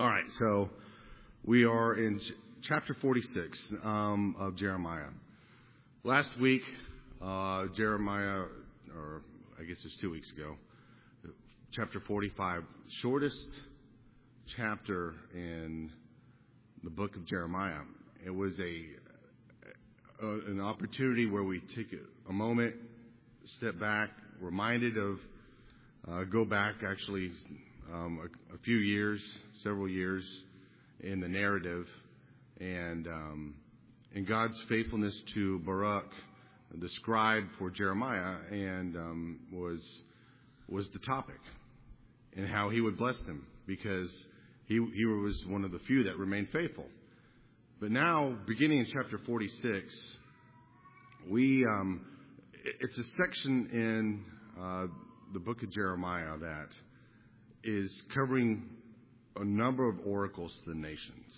All right, so we are in chapter 46 of Jeremiah. Last week, Jeremiah, or I guess it was 2 weeks ago, chapter 45, shortest chapter in the book of Jeremiah. It was an opportunity where we take a moment, step back, reminded of, go back actually a few years, several years in the narrative, and God's faithfulness to Baruch, the scribe for Jeremiah, and was the topic, and how he would bless them because he was one of the few that remained faithful. But now, beginning in chapter 46, it's a section in the book of Jeremiah that is covering a number of oracles to the nations.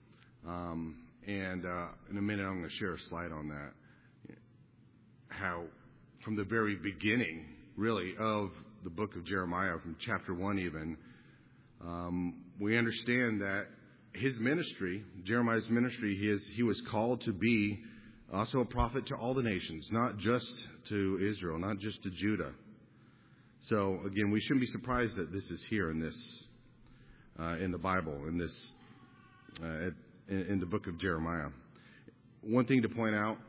And in a minute, I'm going to share a slide on that. How, from the very beginning, really, of the book of Jeremiah, from chapter 1 even, we understand that his ministry, Jeremiah's ministry, he was called to be also a prophet to all the nations, not just to Israel, not just to Judah. So, again, we shouldn't be surprised that this is here in this, in the Bible, in this, in the book of Jeremiah. One thing to point out,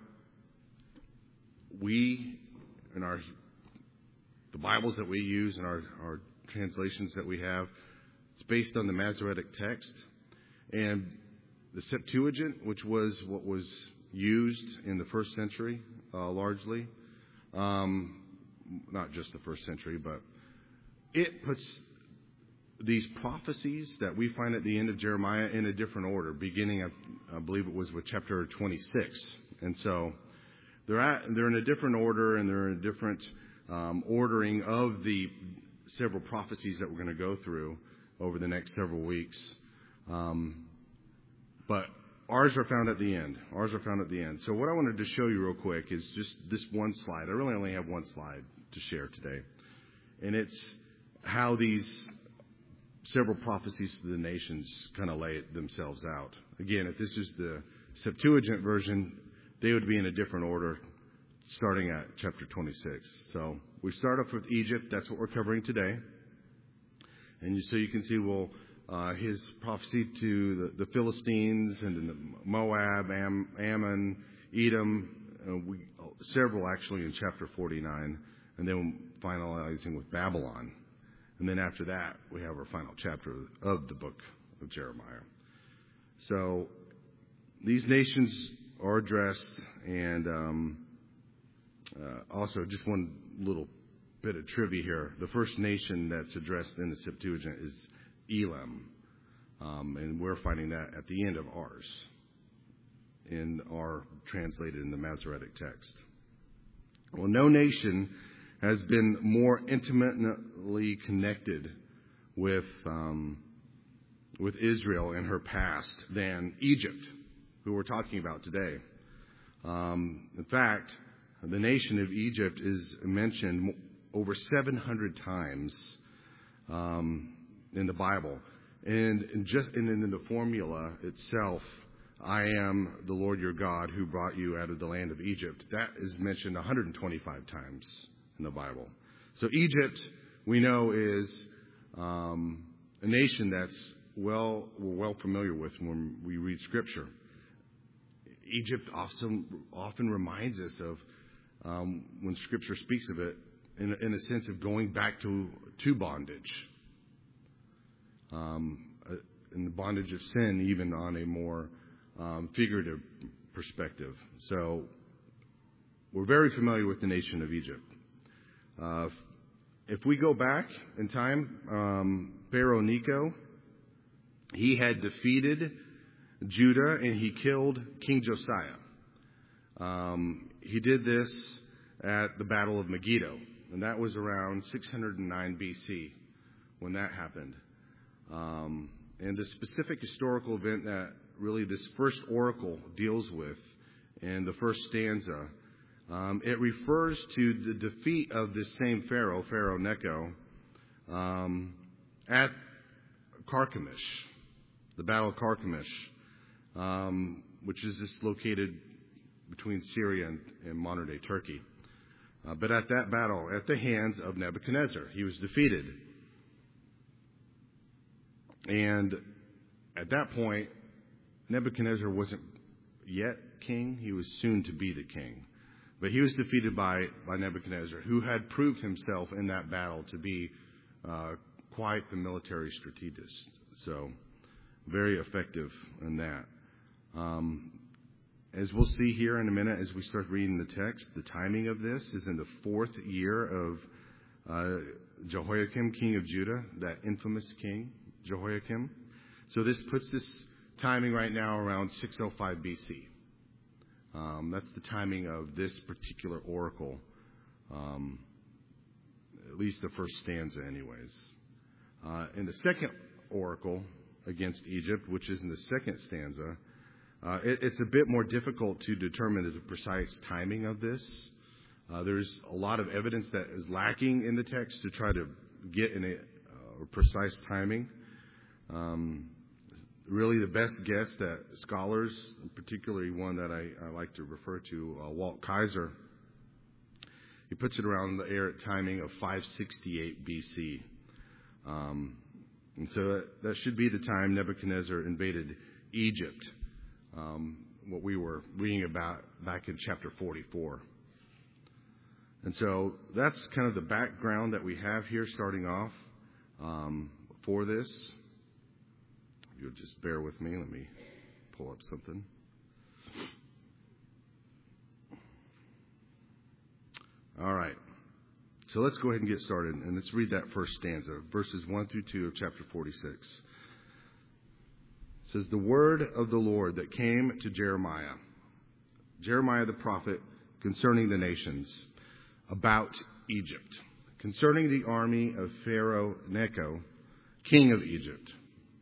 we, in the Bibles that we use and our translations that we have, it's based on the Masoretic text. And the Septuagint, which was what was used in the first century, largely, not just the first century, but it puts these prophecies that we find at the end of Jeremiah in a different order, beginning, I believe it was with chapter 26. And so they're in a different order, and they're in a different ordering of the several prophecies that we're going to go through over the next several weeks. But ours are found at the end. So what I wanted to show you real quick is just this one slide. I really only have one slide to share today. And it's how these several prophecies to the nations kind of lay themselves out. Again, if this is the Septuagint version, they would be in a different order, starting at chapter 26. So we start off with Egypt. That's what we're covering today. And so you can see, his prophecy to the Philistines and Moab, Ammon, Edom, several actually in chapter 49, and then finalizing with Babylon. And then after that, we have our final chapter of the book of Jeremiah. So these nations are addressed, and also just one little bit of trivia here. The first nation that's addressed in the Septuagint is Elam, and we're finding that at the end of ours, translated in the Masoretic text. Well, no nation has been more intimately connected with Israel and her past than Egypt, who we're talking about today. In fact, the nation of Egypt is mentioned over 700 times in the Bible. And in the formula itself, I am the Lord your God who brought you out of the land of Egypt, that is mentioned 125 times in the Bible. So Egypt, we know, is a nation that's we're well familiar with when we read Scripture. Egypt often reminds us of, when Scripture speaks of it, in a sense of going back to bondage. In the bondage of sin, even on a more figurative perspective. So we're very familiar with the nation of Egypt. If we go back in time, Pharaoh Necho, he had defeated Judah and he killed King Josiah. He did this at the Battle of Megiddo, and that was around 609 BC when that happened. And the specific historical event that really this first oracle deals with in the first stanza, it refers to the defeat of this same Pharaoh, Pharaoh Necho, at Carchemish. the Battle of Carchemish, which is just located between Syria and modern-day Turkey. But at that battle, at the hands of Nebuchadnezzar, he was defeated. And at that point, Nebuchadnezzar wasn't yet king. He was soon to be the king. But he was defeated by Nebuchadnezzar, who had proved himself in that battle to be quite the military strategist. So very effective in that. As we'll see here in a minute as we start reading the text, the timing of this is in the 4th year of Jehoiakim, king of Judah, that infamous king, Jehoiakim. So this puts this timing right now around 605 BC. That's the timing of this particular oracle, at least the first stanza anyways. In the second oracle against Egypt, which is in the second stanza, it's a bit more difficult to determine the precise timing of this. There's a lot of evidence that is lacking in the text to try to get in a precise timing. Really, the best guess that scholars, particularly one that I like to refer to, Walt Kaiser, he puts it around the air timing of 568 BC. And so that should be the time Nebuchadnezzar invaded Egypt. What we were reading about back in chapter 44. And so that's kind of the background that we have here starting off for this. If you'll just bear with me, let me pull up something. All right. So let's go ahead and get started, and let's read that first stanza, verses 1 through 2 of chapter 46. It says, "The word of the Lord that came to Jeremiah the prophet, concerning the nations, about Egypt, concerning the army of Pharaoh Necho, king of Egypt,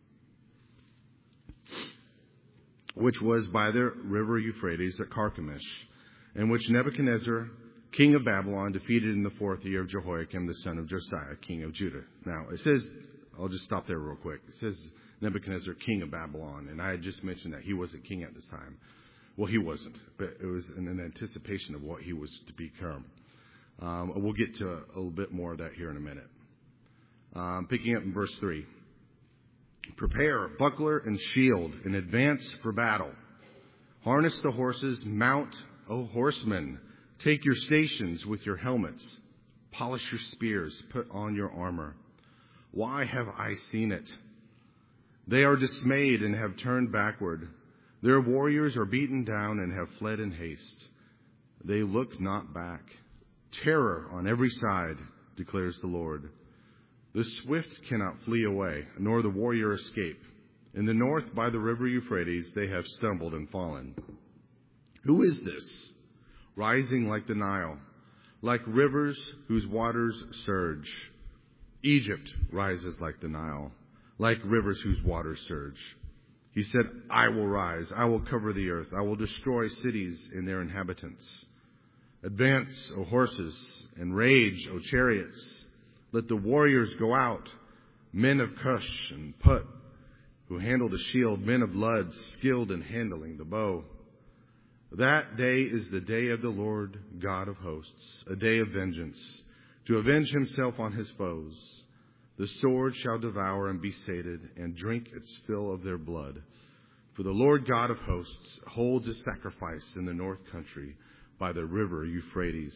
which was by the river Euphrates at Carchemish, and which Nebuchadnezzar, king of Babylon, defeated in the 4th year of Jehoiakim, the son of Josiah, king of Judah." Now, it says, I'll just stop there real quick. It says Nebuchadnezzar, king of Babylon, and I had just mentioned that he wasn't king at this time. Well, he wasn't, but it was in an anticipation of what he was to become. We'll get to a little bit more of that here in a minute. Picking up in verse 3. "Prepare buckler and shield and advance for battle. Harness the horses, mount, O horsemen. Take your stations with your helmets. Polish your spears, put on your armor. Why have I seen it? They are dismayed and have turned backward. Their warriors are beaten down and have fled in haste. They look not back. Terror on every side, declares the Lord. The swift cannot flee away, nor the warrior escape. In the north by the river Euphrates they have stumbled and fallen. Who is this, rising like the Nile, like rivers whose waters surge? Egypt rises like the Nile, like rivers whose waters surge. He said, I will rise, I will cover the earth, I will destroy cities and their inhabitants. Advance, O horses, and rage, O chariots. Let the warriors go out, men of Cush and Put, who handle the shield, men of Lud, skilled in handling the bow. That day is the day of the Lord God of hosts, a day of vengeance, to avenge himself on his foes. The sword shall devour and be sated, and drink its fill of their blood. For the Lord God of hosts holds a sacrifice in the north country by the river Euphrates.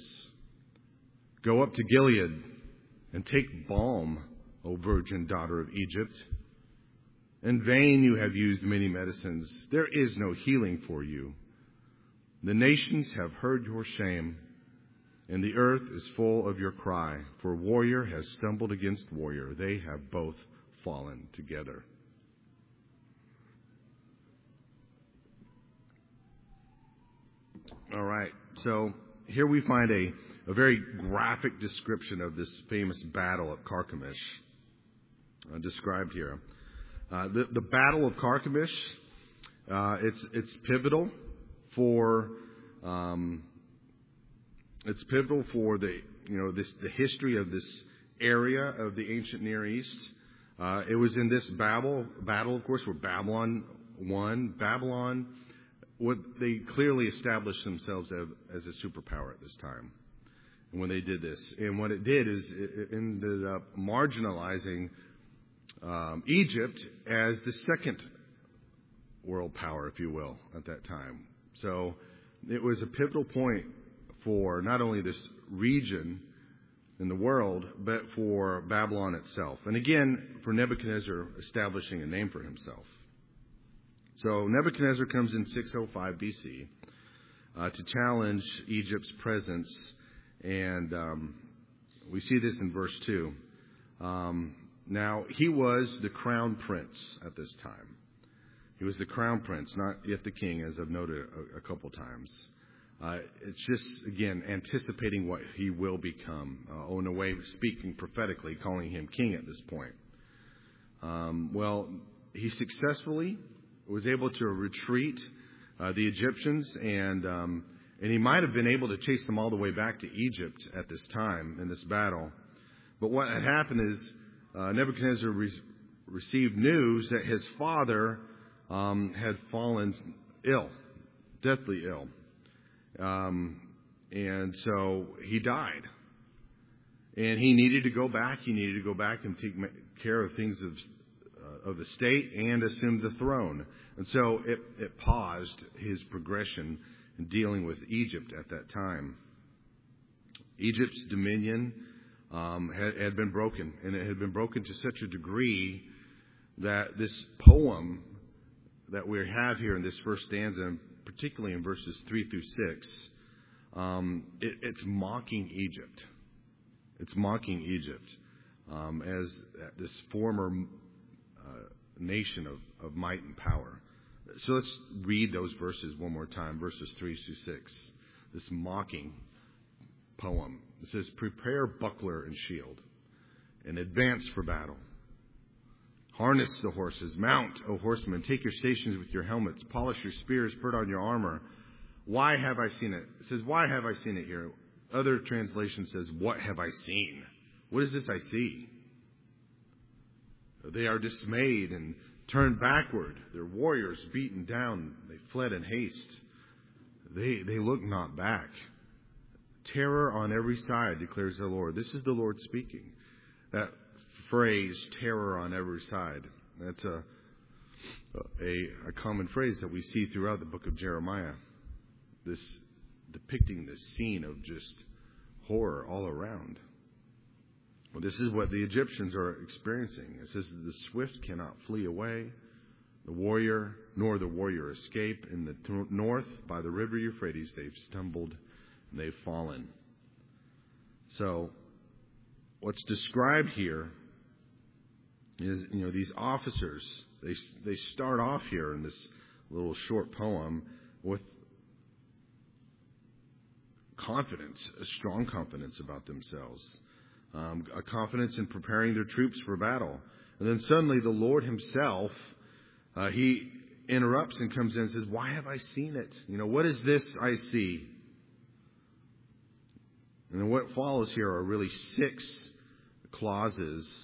Go up to Gilead and take balm, O virgin daughter of Egypt. In vain you have used many medicines. There is no healing for you. The nations have heard your shame, and the earth is full of your cry. For warrior has stumbled against warrior. They have both fallen together. All right, so here we find a very graphic description of this famous battle at Carchemish, described here. The Battle of Carchemish, it's pivotal for the history of this area of the ancient Near East. It was in this battle, of course, where Babylon won. Babylon, they clearly established themselves as a superpower at this time when they did this. And what it did is it ended up marginalizing Egypt as the second world power, if you will, at that time. So it was a pivotal point for not only this region in the world, but for Babylon itself. And again, for Nebuchadnezzar establishing a name for himself. So Nebuchadnezzar comes in 605 BC to challenge Egypt's presence. And we see this in verse 2. Now, he was the crown prince at this time. He was the crown prince, not yet the king, as I've noted a couple times. It's just, again, anticipating what he will become. In a way, speaking prophetically, calling him king at this point. Well, he successfully was able to retreat the Egyptians, and he might have been able to chase them all the way back to Egypt at this time in this battle. But what had happened is Nebuchadnezzar received news that his father had fallen ill, deathly ill. And so he died. And he needed to go back. He needed to go back and take care of things of the state and assume the throne. And so it paused his progression in dealing with Egypt at that time. Egypt's dominion had been broken. And it had been broken to such a degree that this poem that we have here in this first stanza, particularly in verses 3 through 6, it's mocking Egypt. It's mocking Egypt as this former nation of might and power. So let's read those verses one more time, verses 3 through 6. This mocking poem. It says, "Prepare buckler and shield, and advance for battle. Harness the horses. Mount, O horsemen. Take your stations with your helmets. Polish your spears. Put on your armor. Why have I seen it?" It says, "Why have I seen it" here. Other translation says, "What have I seen?" What is this I see? They are dismayed and turned backward. Their warriors beaten down. They fled in haste. They look not back. Terror on every side, declares the Lord. This is the Lord speaking. That phrase, terror on every side, that's a common phrase that we see throughout the book of Jeremiah. This depicting this scene of just horror all around. Well, this is what the Egyptians are experiencing. It says that the swift cannot flee away, the warrior escape. In the north, by the river Euphrates, they've stumbled and they've fallen. So, what's described here is, these officers, they start off here in this little short poem with confidence, a strong confidence about themselves. A confidence in preparing their troops for battle. And then suddenly the Lord himself, he interrupts and comes in and says, "Why have I seen it? What is this I see?" And then what follows here are really 6 clauses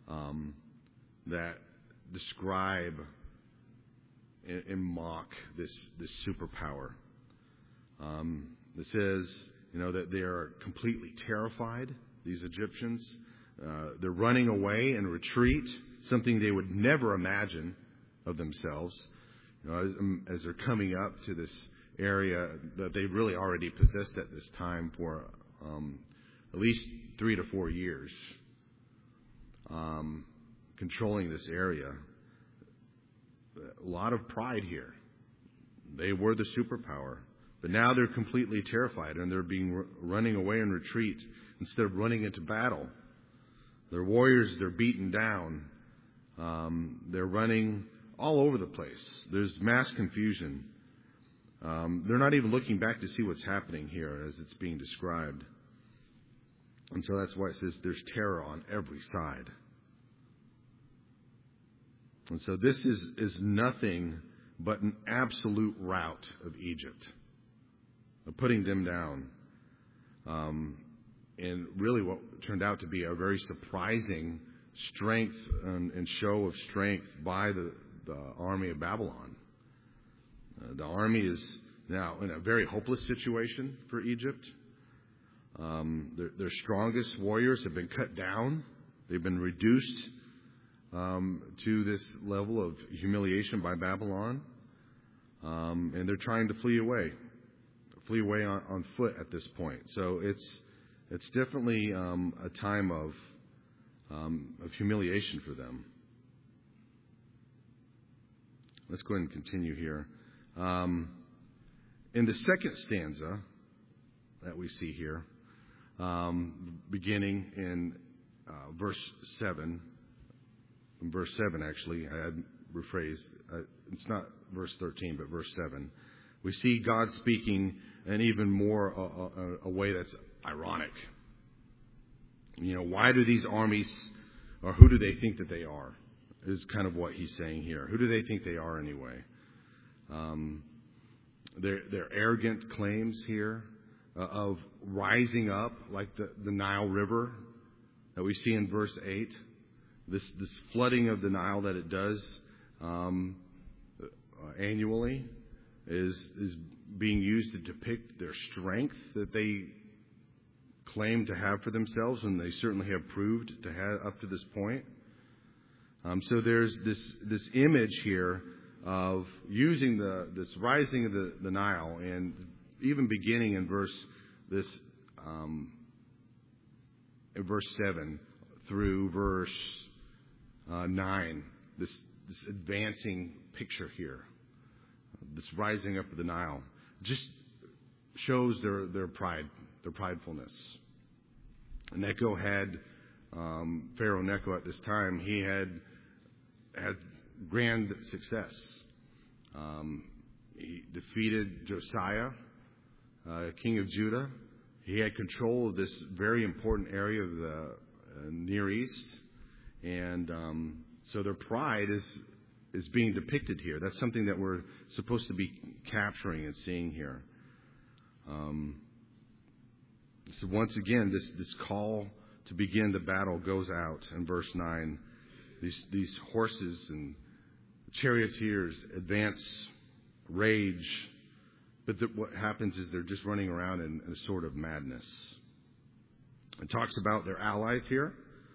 that describe and mock this superpower. It says, that they are completely terrified. These Egyptians, they're running away in retreat, something they would never imagine of themselves. As they're coming up to this area that they really already possessed at this time for at least 3 to 4 years, controlling this area. A lot of pride here. They were the superpower, but now they're completely terrified and they're running away in retreat. Instead of running into battle. Their warriors, they're beaten down. They're running all over the place. There's mass confusion. They're not even looking back to see what's happening here as it's being described. And so that's why it says there's terror on every side. And so this is nothing but an absolute rout of Egypt, of putting them down. And really what turned out to be a very surprising strength and show of strength by the army of Babylon. The army is now in a very hopeless situation for Egypt. Their strongest warriors have been cut down. They've been reduced to this level of humiliation by Babylon. And they're trying to flee away on foot at this point. So it's definitely a time of humiliation for them. Let's go ahead and continue here. In the second stanza that we see here, beginning in verse 7, actually, I had rephrased. It's not verse 13, but verse 7. We see God speaking in even more a way that's ironic. Why do these armies, or who do they think that they are, is kind of what he's saying here. Who do they think they are anyway? Their arrogant claims here of rising up like the Nile River that we see in verse 8. This flooding of the Nile that it does annually is being used to depict their strength that they claim to have for themselves, and they certainly have proved to have up to this point. So there's this image here of using this rising of the Nile, and even beginning in verse 7 through verse 9, this advancing picture here, this rising up of the Nile, just shows their pride, their pridefulness. Necho had Pharaoh Necho at this time. He had grand success. He defeated Josiah, king of Judah. He had control of this very important area of the Near East, and so their pride is being depicted here. That's something that we're supposed to be capturing and seeing here. So once again, this call to begin the battle goes out in verse 9. These horses and charioteers advance, rage, but what happens is they're just running around in a sort of madness. It talks about their allies here.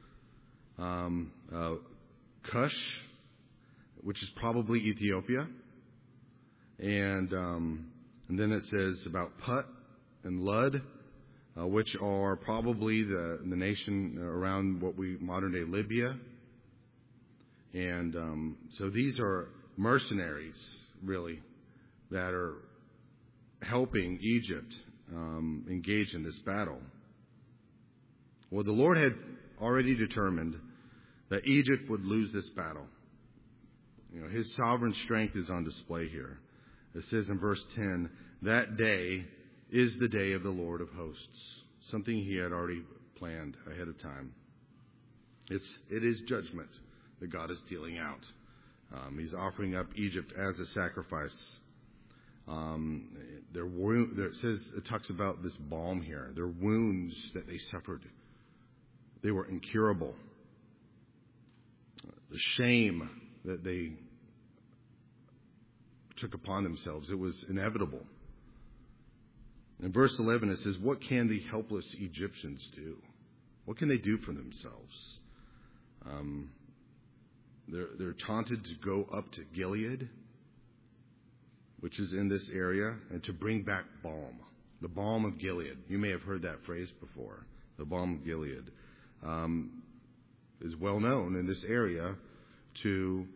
Cush, which is probably Ethiopia. And then it says about Put and Lud, which are probably the nation around what we modern day Libya. And so these are mercenaries, really, that are helping Egypt engage in this battle. Well, the Lord had already determined that Egypt would lose this battle. His sovereign strength is on display here. It says in verse 10, that day is the day of the Lord of hosts. Something he had already planned ahead of time. It is judgment that God is dealing out. He's offering up Egypt as a sacrifice. It talks about this balm here. Their wounds that they suffered, they were incurable. The shame that they took upon themselves, it was inevitable. In verse 11 it says, what can the helpless Egyptians do? What can they do for themselves? They're taunted to go up to Gilead, which is in this area, and to bring back balm. The balm of Gilead. You may have heard that phrase before. The balm of Gilead is well known in this area to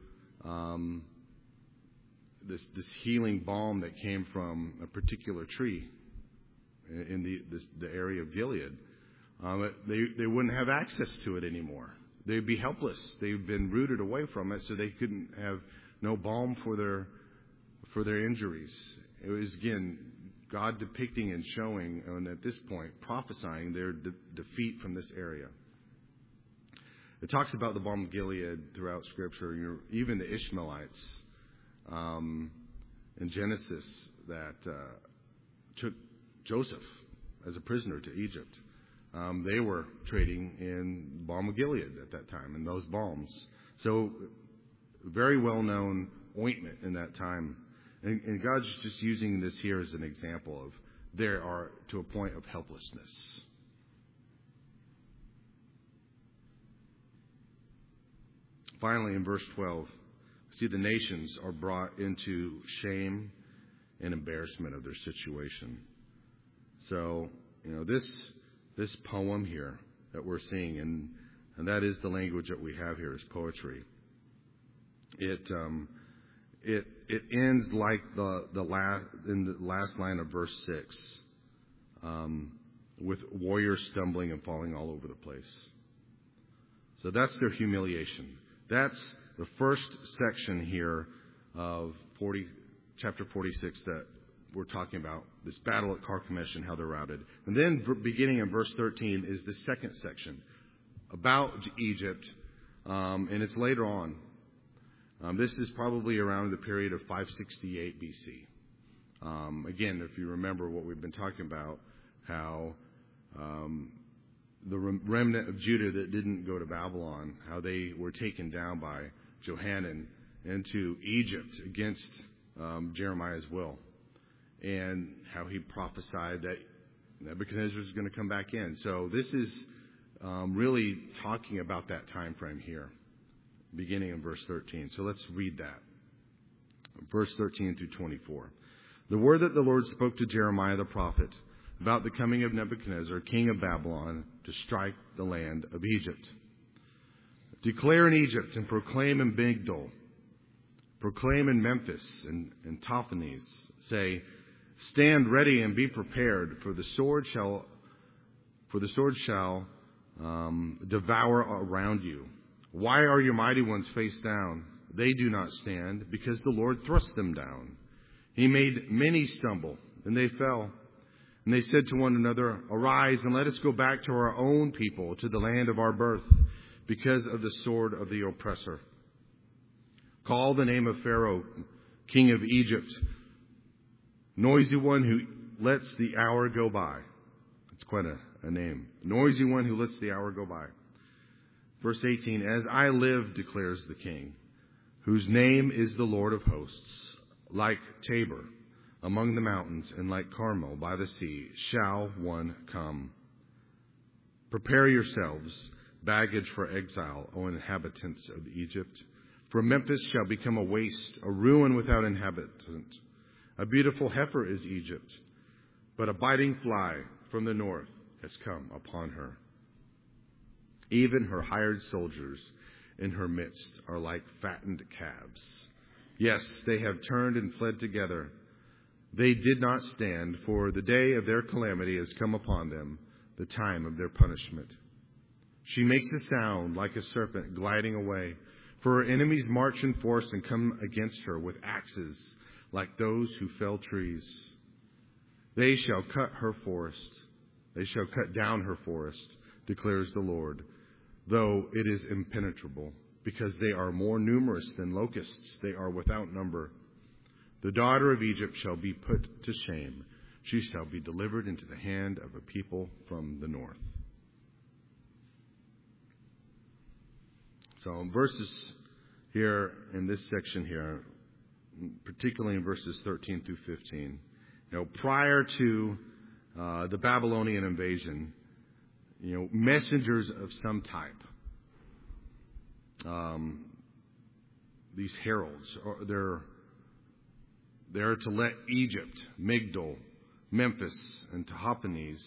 this healing balm that came from a particular tree in the area of Gilead. They wouldn't have access to it anymore. They'd be helpless. They've been rooted away from it, so they couldn't have no balm for their injuries. It was, again, God depicting and showing, and at this point, prophesying their defeat from this area. It talks about the balm of Gilead throughout Scripture. Even the Ishmaelites in Genesis that took Joseph as a prisoner to Egypt. they were trading in balm of Gilead at that time, in those balms. So very well-known ointment in that time. And God's just using this here as an example of they are to a point of helplessness. Finally, in verse 12, see the nations are brought into shame and embarrassment of their situation. So, this poem here that we're seeing, and that is the language that we have here, is poetry. It ends like in the last line of verse 6, with warriors stumbling and falling all over the place. So that's their humiliation. That's the first section here of chapter 46 that we're talking about, this battle at Carchemish and how they're routed. And then beginning in verse 13 is the second section about Egypt, and it's later on. This is probably around the period of 568 BC. Again, if you remember what we've been talking about, how the remnant of Judah that didn't go to Babylon, how they were taken down by Johanan into Egypt against Jeremiah's will, and how he prophesied that Nebuchadnezzar was going to come back in. So this is really talking about that time frame here, beginning in verse 13. So let's read that. Verse 13 through 24. The word that the Lord spoke to Jeremiah the prophet about the coming of Nebuchadnezzar, king of Babylon, to strike the land of Egypt. Declare in Egypt and proclaim in Migdol. Proclaim in Memphis and Tahpanhes. Say, stand ready and be prepared, for the sword shall devour around you. Why are your mighty ones face down? They do not stand, because the Lord thrust them down. He made many stumble, and they fell. And they said to one another, arise, and let us go back to our own people, to the land of our birth, because of the sword of the oppressor. Call the name of Pharaoh, king of Egypt, noisy one who lets the hour go by. It's quite a name. Noisy one who lets the hour go by. Verse 18, as I live, declares the king, whose name is the Lord of hosts, like Tabor among the mountains and like Carmel by the sea shall one come. Prepare yourselves, baggage for exile, O inhabitants of Egypt. For Memphis shall become a waste, a ruin without inhabitant. A beautiful heifer is Egypt, but a biting fly from the north has come upon her. Even her hired soldiers in her midst are like fattened calves. Yes, they have turned and fled together. They did not stand, for the day of their calamity has come upon them, the time of their punishment. She makes a sound like a serpent gliding away, for her enemies march in force and come against her with axes like those who fell trees. They shall cut her forest. They shall cut down her forest, declares the Lord, though it is impenetrable, because they are more numerous than locusts. They are without number. The daughter of Egypt shall be put to shame. She shall be delivered into the hand of a people from the north. So verses here in this section here, particularly in verses 13 through 15, prior to the Babylonian invasion, messengers of some type, these heralds, they're to let Egypt, Migdol, Memphis, and Tahpanhes,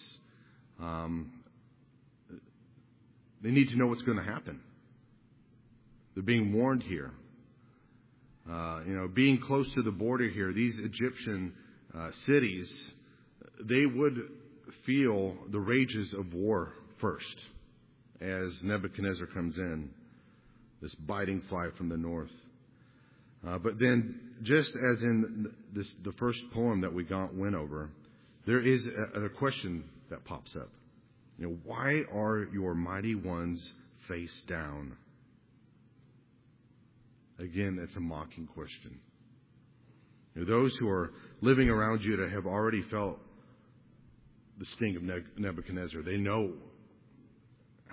they need to know what's going to happen. They're being warned here. Being close to the border here, these Egyptian cities, they would feel the rages of war first as Nebuchadnezzar comes in, this biting fly from the north. But then, just as in the first poem that we went over, there is a question that pops up. Why are your mighty ones face down? Again, it's a mocking question. Those who are living around Judah have already felt the sting of Nebuchadnezzar. They know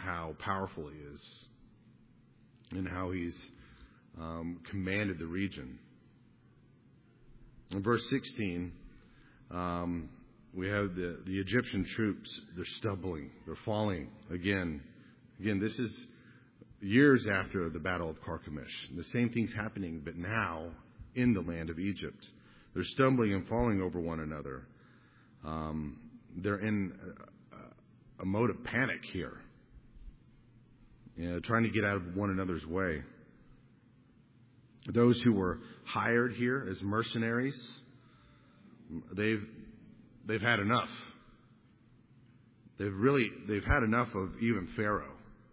how powerful he is and how he's commanded the region. In verse 16, we have the Egyptian troops. They're stumbling. They're falling again. Again, this is years after the Battle of Carchemish. The same thing's happening, but now in the land of Egypt. They're stumbling and falling over one another. They're in a mode of panic here, trying to get out of one another's way. Those who were hired here as mercenaries, they've had enough. They've had enough of even Pharaoh.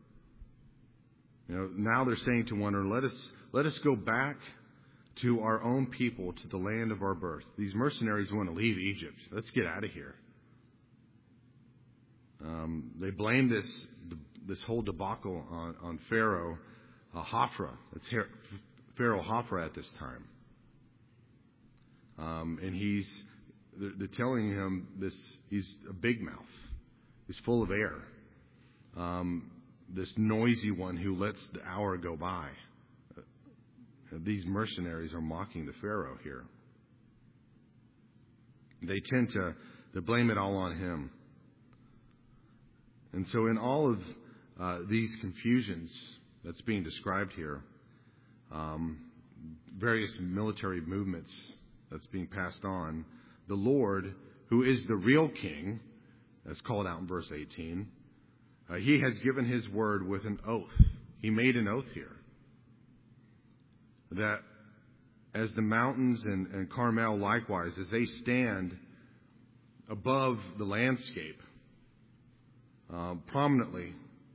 Now they're saying to one another, let us go back to our own people, to the land of our birth. These mercenaries want to leave Egypt. Let's get out of here. They blame this whole debacle on Pharaoh Hophra. It's Pharaoh Hophra at this time. And they're telling him this, he's a big mouth. He's full of air. This noisy one who lets the hour go by. These mercenaries are mocking the Pharaoh here. They tend to blame it all on him. And so in all of these confusions that's being described here, various military movements that's being passed on, the Lord, who is the real king, as called out in verse 18, he has given his word with an oath. He made an oath here that as the mountains and Carmel likewise, as they stand above the landscape prominently,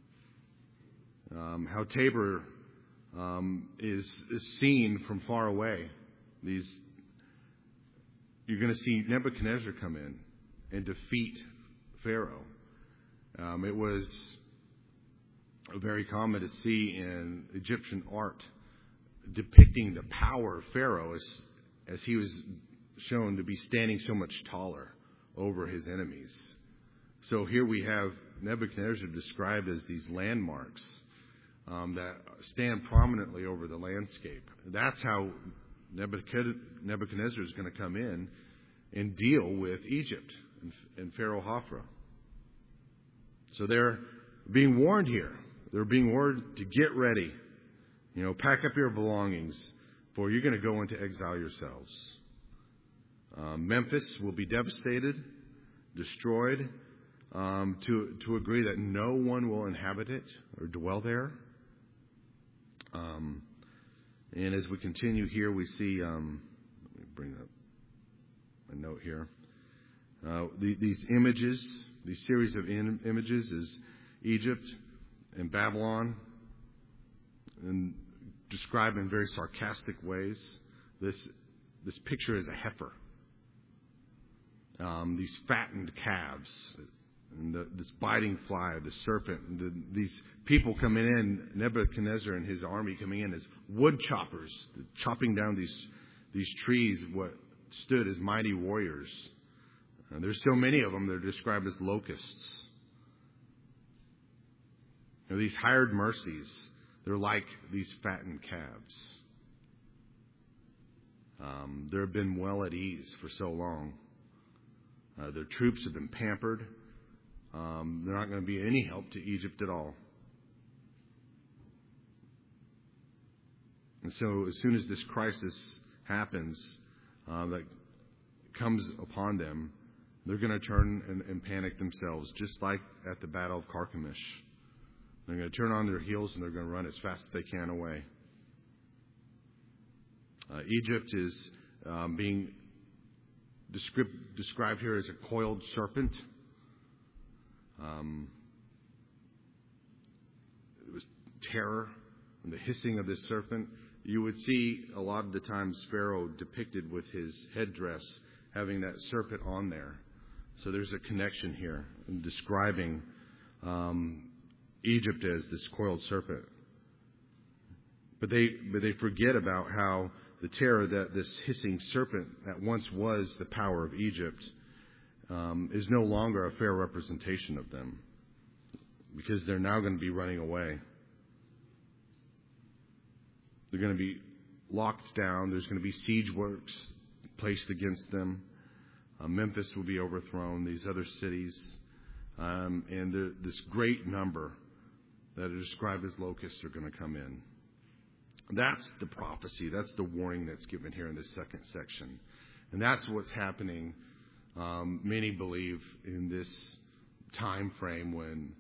how Tabor is seen from far away. You're going to see Nebuchadnezzar come in and defeat Pharaoh. It was very common to see in Egyptian art depicting the power of Pharaoh as he was shown to be standing so much taller over his enemies. So here we have Nebuchadnezzar described as these landmarks that stand prominently over the landscape. That's how Nebuchadnezzar is going to come in and deal with Egypt and Pharaoh Hophra. So they're being warned here. They're being warned to get ready. Pack up your belongings, for you're going to go into exile yourselves. Memphis will be devastated, destroyed, to agree that no one will inhabit it or dwell there. And as we continue here, we see, let me bring up a note here. These images, these series of images is Egypt and Babylon, and described in very sarcastic ways. This picture is a heifer. These fattened calves, and this biting fly, the serpent, these people coming in, Nebuchadnezzar and his army coming in as wood choppers, chopping down these trees, what stood as mighty warriors. And there's so many of them, they're described as locusts. These hired mercies, they're like these fattened calves. They've been well at ease for so long. Their troops have been pampered. They're not going to be any help to Egypt at all. And so as soon as this crisis happens, that comes upon them, they're going to turn and panic themselves, just like at the Battle of Carchemish. They're going to turn on their heels and they're going to run as fast as they can away. Egypt is being described here as a coiled serpent. It was terror and the hissing of this serpent. You would see a lot of the times Pharaoh depicted with his headdress having that serpent on there. So there's a connection here in describing Egypt as this coiled serpent. But they forget about how the terror that this hissing serpent that once was the power of Egypt is no longer a fair representation of them. because they're now going to be running away. They're going to be locked down. There's going to be siege works placed against them. Memphis will be overthrown, these other cities. And this great number that are described as locusts are going to come in. That's the prophecy. That's the warning that's given here in this second section. And that's what's happening, many believe, in this time frame when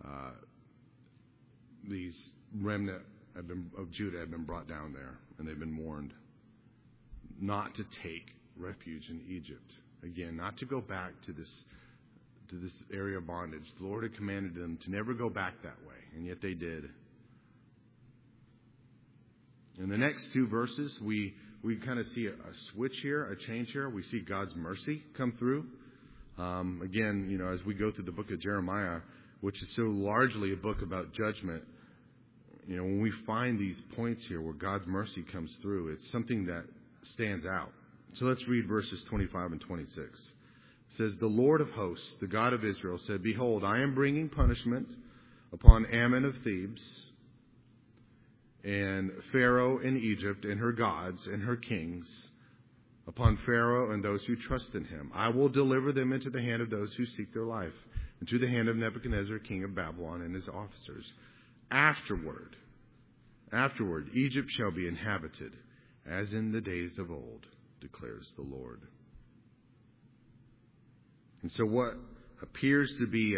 these remnant of Judah have been brought down there, and they've been warned not to take refuge in Egypt. Again, not to go back to this area of bondage. The Lord had commanded them to never go back that way, and yet they did. In the next two verses, we kind of see a switch here, a change here. We see God's mercy come through. Again, as we go through the book of Jeremiah, which is so largely a book about judgment, when we find these points here where God's mercy comes through, it's something that stands out. So let's read verses 25 and 26. It says, "The Lord of hosts, the God of Israel, said, Behold, I am bringing punishment upon Ammon of Thebes, and Pharaoh in Egypt, and her gods and her kings, upon Pharaoh and those who trust in him. I will deliver them into the hand of those who seek their life, and to the hand of Nebuchadnezzar, king of Babylon, and his officers. Afterward, Egypt shall be inhabited, as in the days of old, declares the Lord." And so what appears to be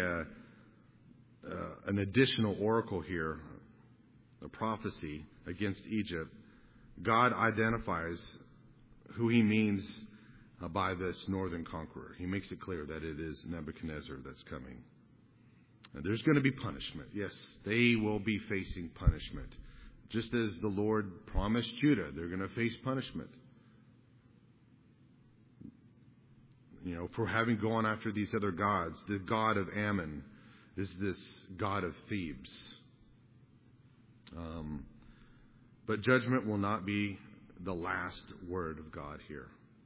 an additional oracle here, a prophecy against Egypt, God identifies who he means by this northern conqueror. He makes it clear that it is Nebuchadnezzar that's coming. And there's going to be punishment. Yes, they will be facing punishment. Just as the Lord promised Judah, they're going to face punishment. For having gone after these other gods. The god of Ammon is this god of Thebes. But judgment will not be the last word of God here.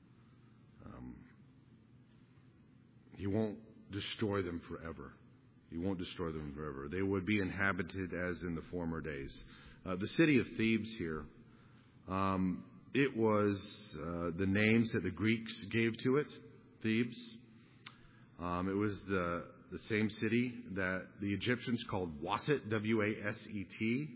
He won't destroy them forever. He won't destroy them forever. They would be inhabited as in the former days. The city of Thebes here, it was the names that the Greeks gave to it, Thebes. It was the same city that the Egyptians called Waset, W-A-S-E-T.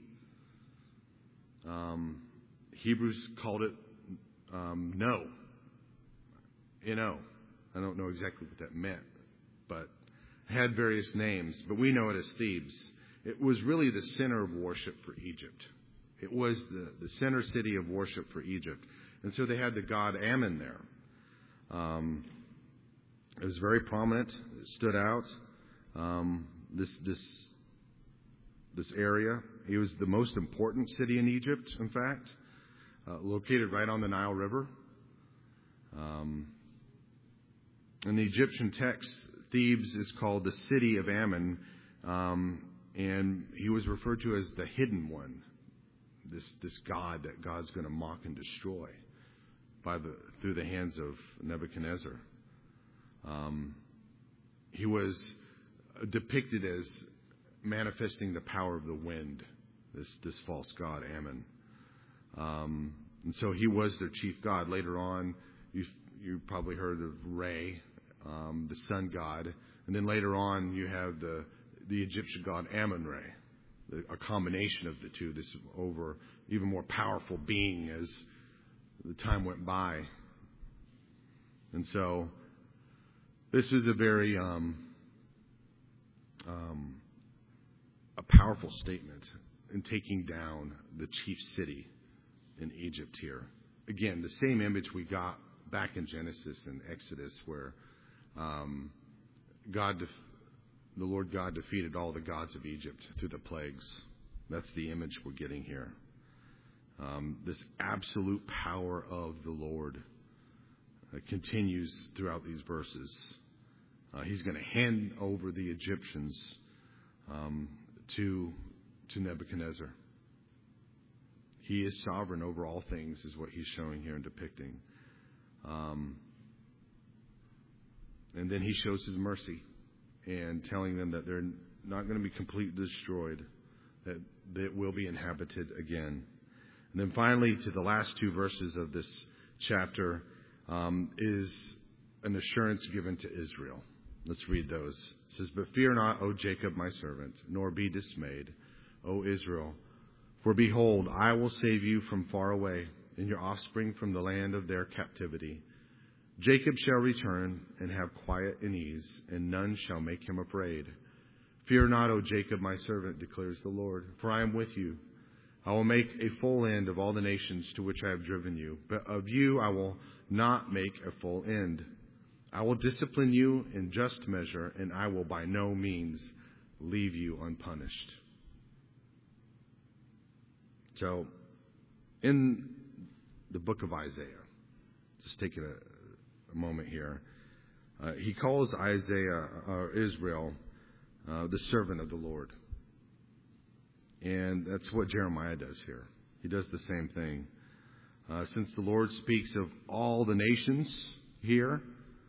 Hebrews called it No. N-O. I don't know exactly what that meant, but it had various names. But we know it as Thebes. It was really the center of worship for Egypt. It was the center city of worship for Egypt. And so they had the god Ammon there. It was very prominent. It stood out. This area. It was the most important city in Egypt, in fact, located right on the Nile River. In the Egyptian text, Thebes is called the city of Ammon, and he was referred to as the hidden one. This god that God's going to mock and destroy through the hands of Nebuchadnezzar. He was depicted as manifesting the power of the wind, this false god Ammon. And so he was their chief god. Later on, you probably heard of Re, the sun god. And then later on, you have the Egyptian god Ammon-Re, a combination of the two, this even more powerful being as the time went by. And so this was a very a powerful statement in taking down the chief city in Egypt here. Again, the same image we got back in Genesis and Exodus, where the Lord God defeated all the gods of Egypt through the plagues. That's the image we're getting here. This absolute power of the Lord continues throughout these verses. He's going to hand over the Egyptians to Nebuchadnezzar. He is sovereign over all things, is what he's showing here and depicting. And then he shows his mercy and telling them that not going to be completely destroyed, that it will be inhabited again. And then finally, to the last two verses of this chapter, is an assurance given to Israel. Let's read those. It says, "But fear not, O Jacob, my servant, nor be dismayed, O Israel. For behold, I will save you from far away, and your offspring from the land of their captivity. Jacob shall return and have quiet and ease, and none shall make him afraid. Fear not, O Jacob, my servant, declares the Lord, for I am with you. I will make a full end of all the nations to which I have driven you, but of you I will not make a full end. I will discipline you in just measure, and I will by no means leave you unpunished." So, in the book of Isaiah, just taking a moment here, he calls Israel, the servant of the Lord. And that's what Jeremiah does here. He does the same thing. Since the Lord speaks of all the nations here,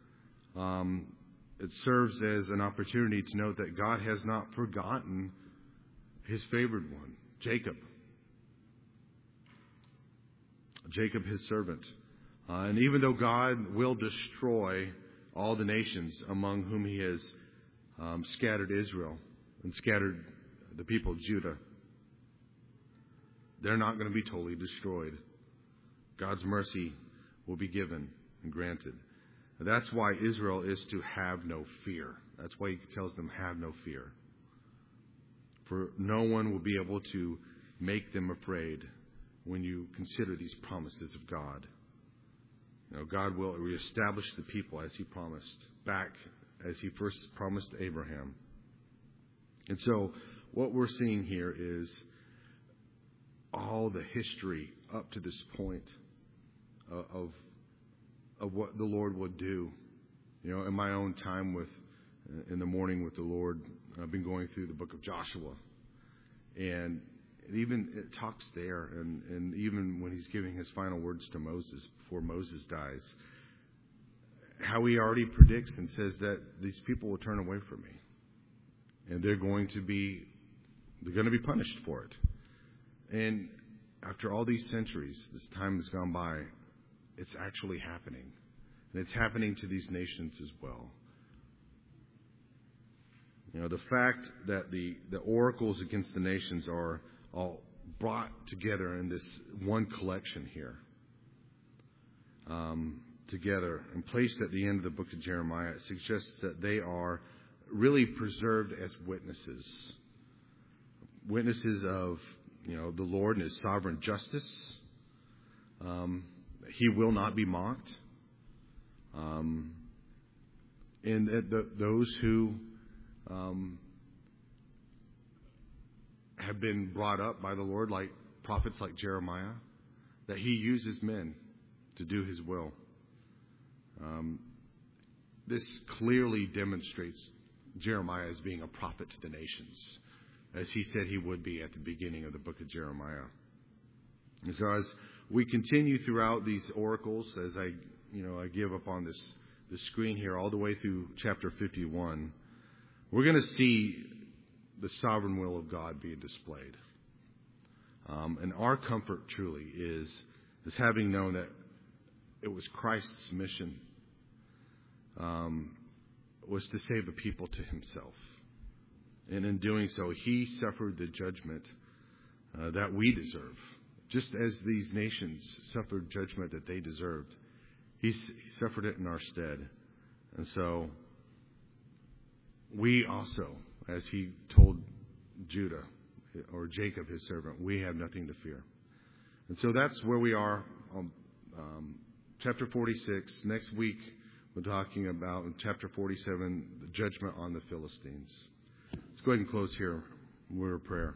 it serves as an opportunity to note that God has not forgotten his favored one, Jacob. Jacob, his servant. And even though God will destroy all the nations among whom he has scattered Israel and scattered the people of Judah, they're not going to be totally destroyed. God's mercy will be given and granted. And that's why Israel is to have no fear. That's why he tells them, have no fear. For no one will be able to make them afraid when you consider these promises of God. You know, God will reestablish the people as he promised, back as he first promised Abraham. And so what we're seeing here is all the history up to this point of what the Lord would do. You know, in my own time in the morning with the Lord, I've been going through the book of Joshua. And it talks there, and even when he's giving his final words to Moses before Moses dies, how he already predicts and says that these people will turn away from me. And they're going to be punished for it. And after all these centuries, this time has gone by, it's actually happening. And it's happening to these nations as well. You know, the fact that the oracles against the nations are all brought together in this one collection here, together and placed at the end of the book of Jeremiah, suggests that they are really preserved as witnesses of, you know, the Lord and his sovereign justice. He will not be mocked. And those who have been brought up by the Lord, like prophets like Jeremiah, that he uses men to do his will. This clearly demonstrates Jeremiah as being a prophet to the nations, as he said he would be at the beginning of the book of Jeremiah. And so as we continue throughout these oracles, as I give up on the screen here all the way through chapter 51, we're going to see the sovereign will of God being displayed. And our comfort truly is having known that it was Christ's mission was to save the people to himself. And in doing so, he suffered the judgment that we deserve. Just as these nations suffered judgment that they deserved, he suffered it in our stead. And so we also, as he told Judah, or Jacob, his servant, we have nothing to fear. And so that's where we are on chapter 46. Next week, we're talking about in chapter 47, the judgment on the Philistines. Let's go ahead and close here. Word of prayer.